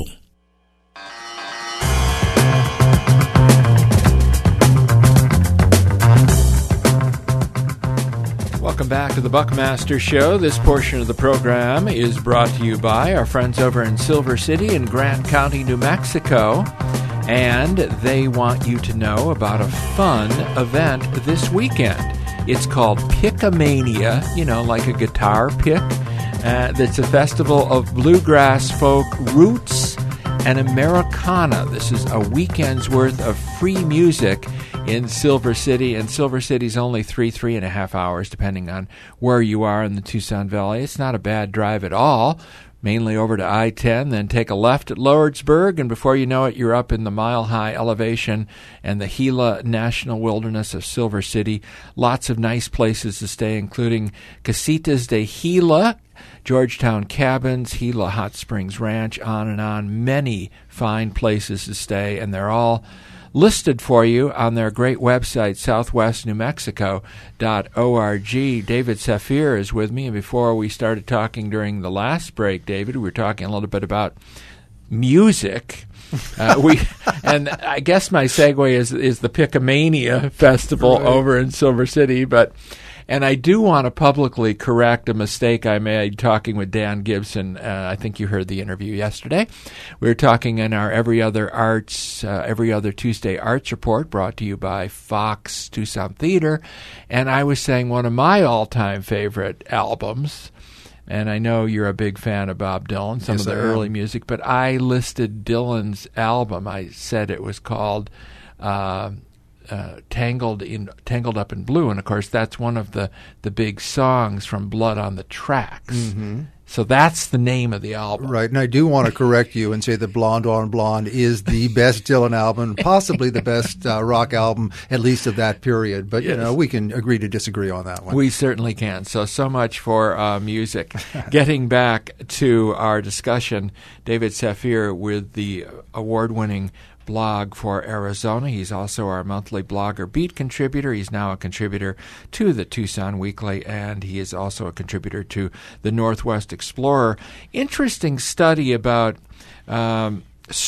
Welcome back to the Buckmaster Show. This portion of the program is brought to you by our friends over in Silver City in Grant County, New Mexico. And they want you to know about a fun event this weekend. It's called Pick-A-Mania, you know, like a guitar pick. Uh, that's a festival of bluegrass folk roots and Americana. This is a weekend's worth of free music in Silver City, and Silver City's only three, three and a half hours, depending on where you are in the Tucson Valley. It's not a bad drive at all. Mainly over to I ten, then take a left at Lordsburg, and before you know it, you're up in the mile-high elevation and the Gila National Wilderness of Silver City. Lots of nice places to stay, including Casitas de Gila, Georgetown Cabins, Gila Hot Springs Ranch, on and on. Many fine places to stay, and they're all listed for you on their great website, southwest new mexico dot org. David Safir is with me, and before we started talking during the last break, David, we were talking a little bit about music. Uh, we and I guess my segue is is the Pick-A-Mania Festival right over in Silver City, but And I do want to publicly correct a mistake I made talking with Dan Gibson. Uh, I think you heard the interview yesterday. We were talking in our Every Other Arts, uh, Every Other Tuesday Arts Report, brought to you by Fox Tucson Theater. And I was saying one of my all-time favorite albums, and I know you're a big fan of Bob Dylan, some Yes, of the I am. early music, but I listed Dylan's album. I said it was called uh, uh, Tangled in Tangled Up in Blue, and of course that's one of the, the big songs from Blood on the Tracks. Mm-hmm. So that's the name of the album. Right, and I do want to correct you and say that Blonde on Blonde is the best Dylan album, possibly the best uh, rock album, at least of that period. But, Yes. you know, we can agree to disagree on that one. We certainly can. So, so much for uh, music. Getting back to our discussion, David Saphir with the award-winning blog for Arizona. He's also our monthly blogger beat contributor. He's now a contributor to the Tucson Weekly, and he is also a contributor to the Northwest Explorer. Interesting study about um,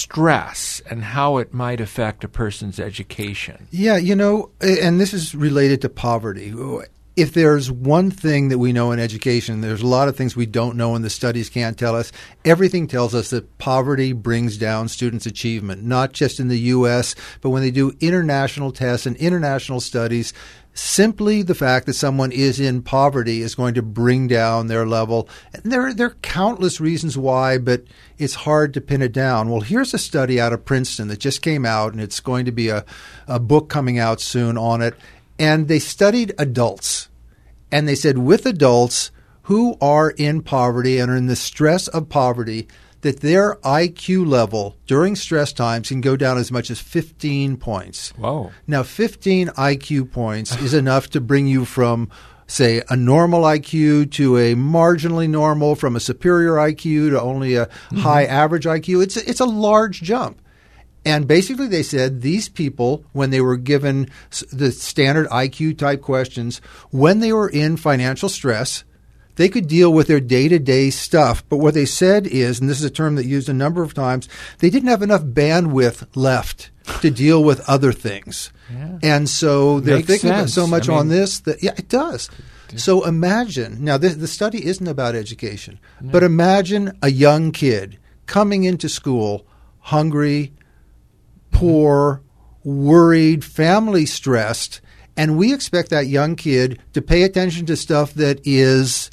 stress and how it might affect a person's education. Yeah, you know, and this is related to poverty. If there's one thing that we know in education, there's a lot of things we don't know and the studies can't tell us. Everything tells us that poverty brings down students' achievement, not just in the U S, but when they do international tests and international studies, simply the fact that someone is in poverty is going to bring down their level. And there, there are countless reasons why, but it's hard to pin it down. Well, here's a study out of Princeton that just came out, and it's going to be a, a book coming out soon on it. And they studied adults. And they said with adults who are in poverty and are in the stress of poverty, that their I Q level during stress times can go down as much as fifteen points. Whoa. Now, fifteen I Q points is enough to bring you from, say, a normal I Q to a marginally normal, from a superior I Q to only a mm-hmm. high average I Q. It's, it's a large jump. And basically they said these people, when they were given the standard I Q type questions, when they were in financial stress, they could deal with their day-to-day stuff. But what they said is, and this is a term that used a number of times, they didn't have enough bandwidth left to deal with other things. Yeah. And so they're Makes thinking sense. so much I mean, on this that, yeah, it does. So imagine, now this, the study isn't about education, No. but imagine a young kid coming into school hungry, poor, worried, family stressed, and we expect that young kid to pay attention to stuff that is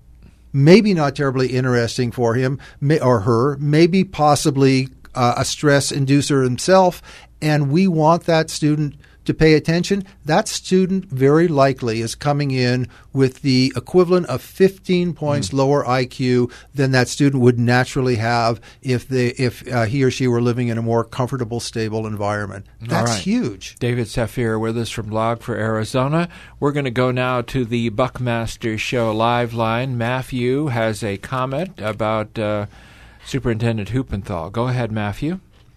maybe not terribly interesting for him may, or her, maybe possibly uh, a stress inducer himself, and we want that student to pay attention. That student very likely is coming in with the equivalent of fifteen points mm. lower I Q than that student would naturally have if they if uh, he or she were living in a more comfortable, stable environment. That's All right. huge. David Saphir with us from Blog for Arizona. We're going to go now to the Buckmaster Show live line. Matthew has a comment about uh, Superintendent Huppenthal. Go ahead, Matthew.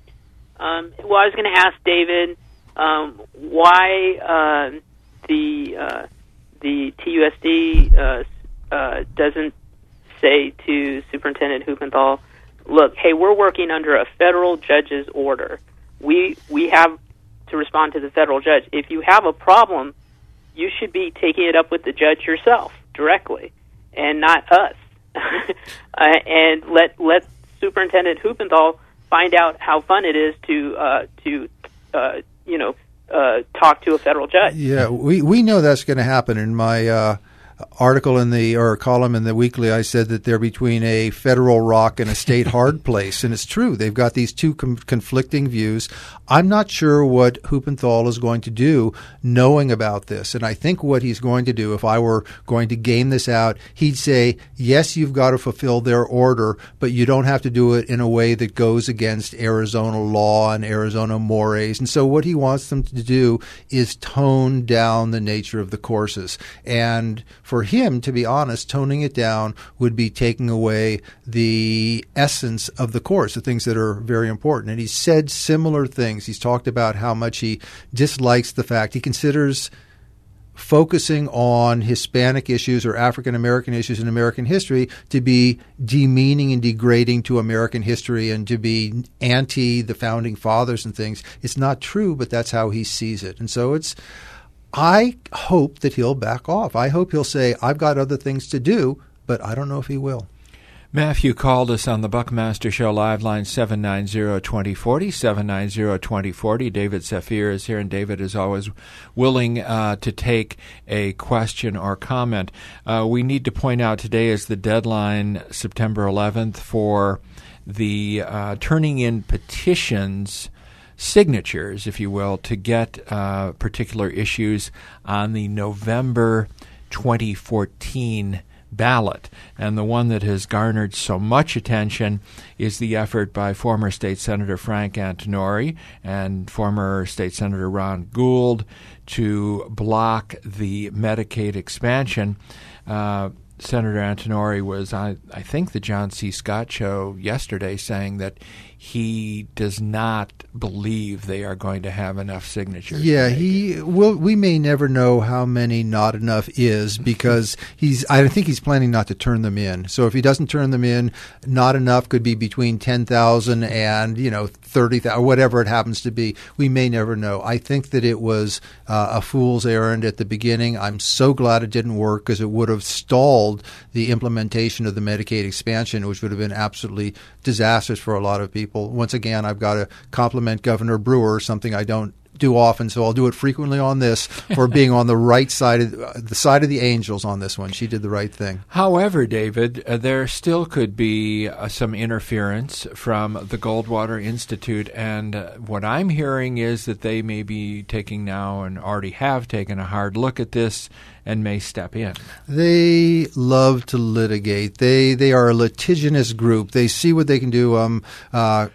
Um, well, I was going to ask David um, why uh, the uh, the T U S D uh, uh, doesn't say to Superintendent Huppenthal, "Look, hey, we're working under a federal judge's order. We we have to respond to the federal judge. If you have a problem, you should be taking it up with the judge yourself directly, and not us. uh, and let let Superintendent Huppenthal find out how fun it is to uh, to uh, you know uh, talk to a federal judge." Yeah, we we know that's going to happen. In my uh, article in the or column in the Weekly, I said that they're between a federal rock and a state hard place, and it's true. They've got these two com- conflicting views. I'm not sure what Huppenthal is going to do knowing about this, and I think what he's going to do, if I were going to game this out, he'd say, yes, you've got to fulfill their order, but you don't have to do it in a way that goes against Arizona law and Arizona mores. And so what he wants them to do is tone down the nature of the courses. And for him, to be honest, toning it down would be taking away the essence of the course, the things that are very important. And he said similar things. He's talked about how much he dislikes the fact he considers focusing on Hispanic issues or African American issues in American history to be demeaning and degrading to American history and to be anti the founding fathers and things. It's not true, but that's how he sees it. And so it's I hope that he'll back off. I hope he'll say, I've got other things to do, but I don't know if he will. Matthew called us on the Buckmaster Show live line seven nine zero, two zero four zero, seven nine zero, two zero four zero. David Safir is here, and David is always willing uh, to take a question or comment. Uh, we need to point out today is the deadline, September eleventh, for the uh, turning in petitions, signatures, if you will, to get uh, particular issues on the November twenty fourteen ballot. And the one that has garnered so much attention is the effort by former State Senator Frank Antinori and former State Senator Ron Gould to block the Medicaid expansion. Uh, Senator Antinori was, I, I think, the John C. Scott show yesterday saying that he does not believe they are going to have enough signatures. Yeah, he will. We may never know how many not enough is because he's. I think he's planning not to turn them in. So if he doesn't turn them in, not enough could be between ten thousand and you know thirty thousand, whatever it happens to be. We may never know. I think that it was uh, a fool's errand at the beginning. I'm so glad it didn't work because it would have stalled the implementation of the Medicaid expansion, which would have been absolutely disastrous for a lot of people. Once again, I've got to compliment Governor Brewer, something I don't do often, so I'll do it frequently on this, for being on the right side of uh, the side of the angels on this one. She did the right thing. However, David, uh, there still could be uh, some interference from the Goldwater Institute, and uh, what I'm hearing is that they may be taking now and already have taken a hard look at this and may step in. They love to litigate. They they are a litigious group. They see what they can do. Um, uh,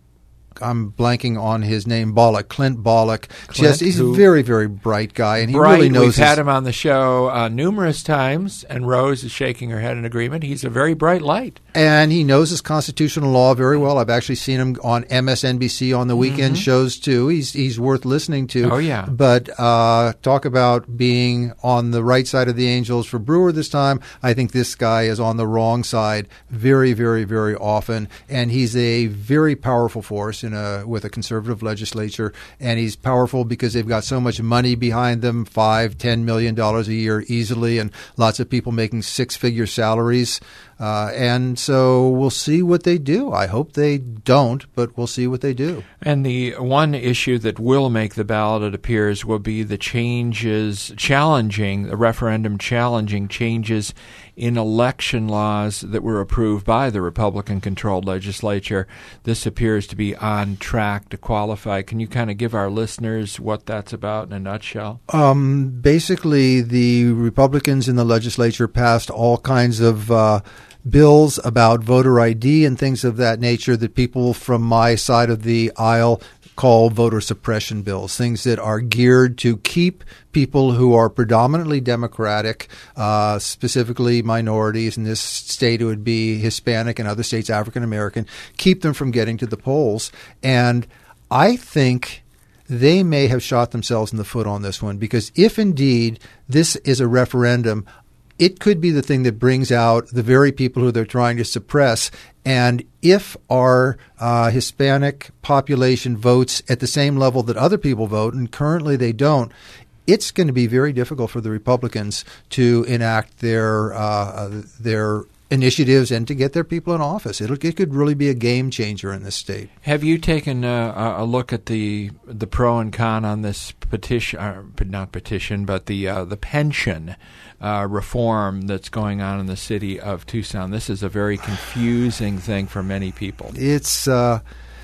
I'm blanking on his name, Bollock, Clint Bollock. Clint, Just, he's a very, very bright guy, and he bright, really knows We've his, had him on the show uh, numerous times, and Rose is shaking her head in agreement. He's a very bright light. And he knows his constitutional law very well. I've actually seen him on M S N B C on the weekend Mm-hmm. shows, too. He's he's worth listening to. Oh, yeah. But uh, talk about being on the right side of the angels for Brewer this time. I think this guy is on the wrong side very, very, very often. And he's a very powerful force in a with a conservative legislature. And he's powerful because they've got so much money behind them, five, ten million dollars a year easily, and lots of people making six-figure salaries. Uh, and so we'll see what they do. I hope they don't, but we'll see what they do. And the one issue that will make the ballot, it appears, will be the changes, challenging, the referendum challenging changes in election laws that were approved by the Republican-controlled legislature. This appears to be on track to qualify. Can you kind of give our listeners what that's about in a nutshell? Um, basically, the Republicans in the legislature passed all kinds of uh, bills about voter I D and things of that nature that people from my side of the aisle call voter suppression bills, things that are geared to keep people who are predominantly Democratic, uh, specifically minorities. In this state, it would be Hispanic, and other states, African American, keep them from getting to the polls. And I think they may have shot themselves in the foot on this one, because if indeed this is a referendum, it could be the thing that brings out the very people who they're trying to suppress. And if our uh, Hispanic population votes at the same level that other people vote, and currently they don't, it's going to be very difficult for the Republicans to enact their uh, their initiatives and to get their people in office. It'll, it could really be a game changer in this state. Have you taken a, a look at the the pro and con on this petition, uh, not petition, but the uh, the pension uh, reform that's going on in the city of Tucson? This is a very confusing thing for many people. It's uh,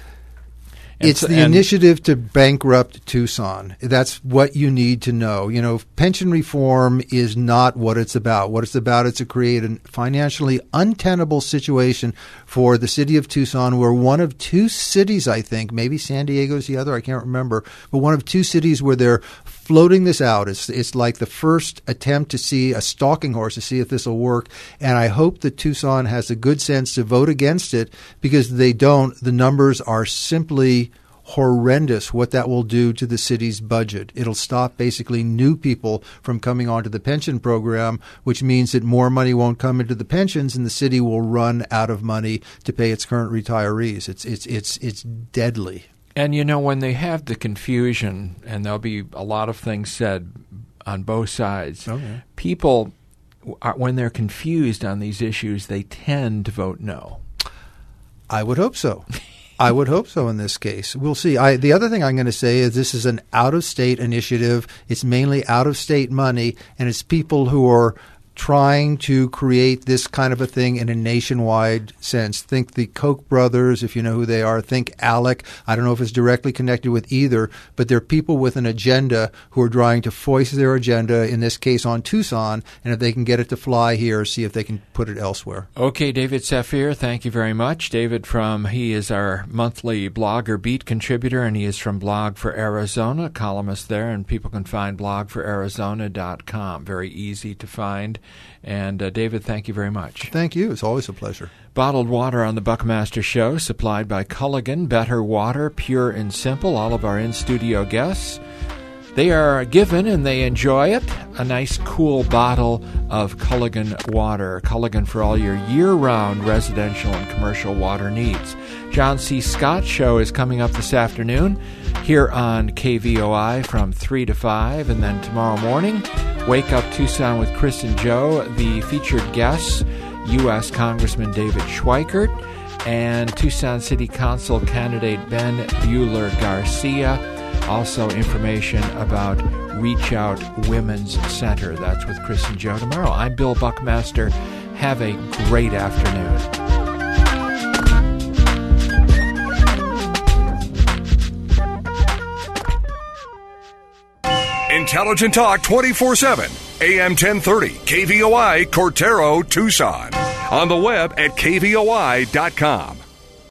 And it's so- the and- initiative to bankrupt Tucson. That's what you need to know. You know, pension reform is not what it's about. What it's about is to create a financially untenable situation for the city of Tucson. We're one of two cities, I think, maybe San Diego's the other, I can't remember, but one of two cities where they're floating this out. It's, it's like the first attempt to see a stalking horse to see if this will work. And I hope that Tucson has the good sense to vote against it, because if they don't, the numbers are simply horrendous what that will do to the city's budget. It'll stop basically new people from coming onto the pension program, which means that more money won't come into the pensions and the city will run out of money to pay its current retirees. It's it's it's it's deadly. And, you know, when they have the confusion, and there'll be a lot of things said on both sides. Okay. People, are, when they're confused on these issues, they tend to vote no. I would hope so. I would hope so in this case. We'll see. I, the other thing I'm going to say is this is an out-of-state initiative. It's mainly out-of-state money, and it's people who are trying to create this kind of a thing in a nationwide sense. Think the Koch brothers, if you know who they are. Think ALEC. I don't know if it's directly connected with either, but they're people with an agenda who are trying to foist their agenda, in this case on Tucson, and if they can get it to fly here, see if they can put it elsewhere. Okay, David Saphir, thank you very much. David from, he is our monthly blogger beat contributor, and he is from Blog for Arizona, columnist there, and people can find blog for arizona dot com. Very easy to find. And uh, David, thank you very much. Thank you. It's always a pleasure. Bottled water on the Buckmaster Show, supplied by Culligan. Better water, pure and simple. All of our in-studio guests, they are given and they enjoy it. A nice, cool bottle of Culligan water. Culligan for all your year-round residential and commercial water needs. John C. Scott Show is coming up this afternoon here on K V O I from three to five. And then tomorrow morning, Wake Up Tucson with Chris and Joe. The featured guests, U S Congressman David Schweikert and Tucson City Council candidate Ben Buehler-Garcia. Also information about Reach Out Women's Center. That's with Chris and Joe tomorrow. I'm Bill Buckmaster. Have a great afternoon. Intelligent Talk twenty-four seven. A M ten thirty. K V O I, Cortero, Tucson. On the web at K V O I dot com.